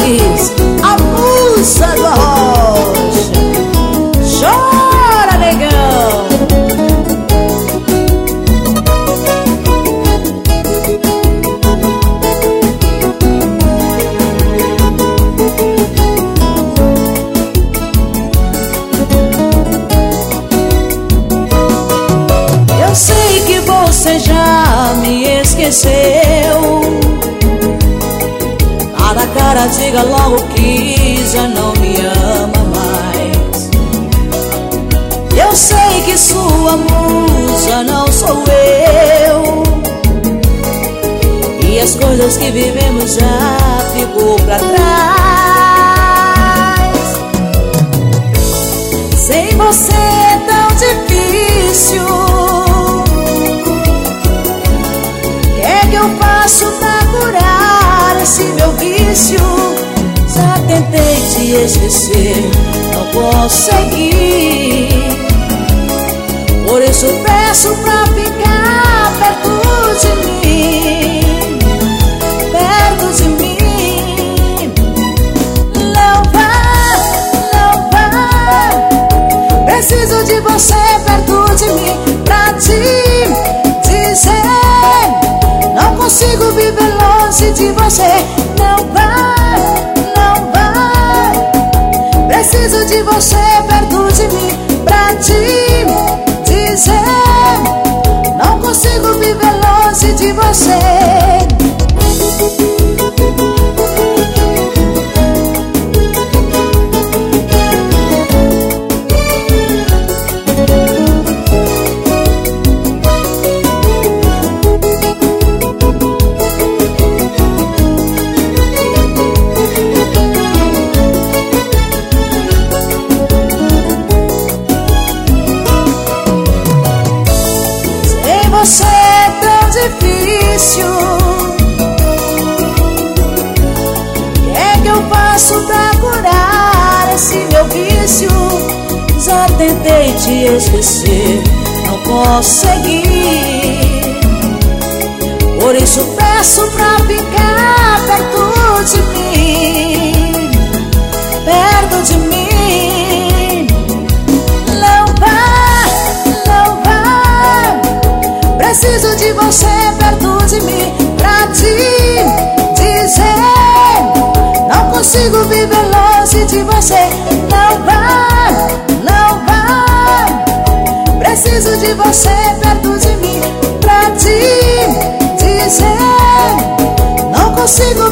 Chaves, a musa do Arrocha. Chora, negão. Eu sei que você já me esqueceu. Na cara diga logo que já não me ama mais. Eu sei que sua musa não sou eu, e as coisas que vivemos já ficou pra trás. Sem você é tão difícil. O que é que eu faço pra curar esse meu vício? Já tentei te esquecer, não consegui. Por isso peço pra ficar perto de mim, perto de mim. Não vá, não vá. Preciso de você perto de mim pra te dizer: não consigo viver longe de você. Não vá, não vá. Preciso de você perto de mim pra te dizer: não consigo viver longe de você. Você é tão difícil. O que é que eu faço pra curar esse meu vício? Já tentei te esquecer, não consegui. Por isso peço pra ficar perto de mim, perto de mim. Não vá, não vá. Preciso de você perto de mim pra te dizer: não consigo viver longe de você. Não vá, não vá. Preciso de você perto de mim pra te dizer: não consigo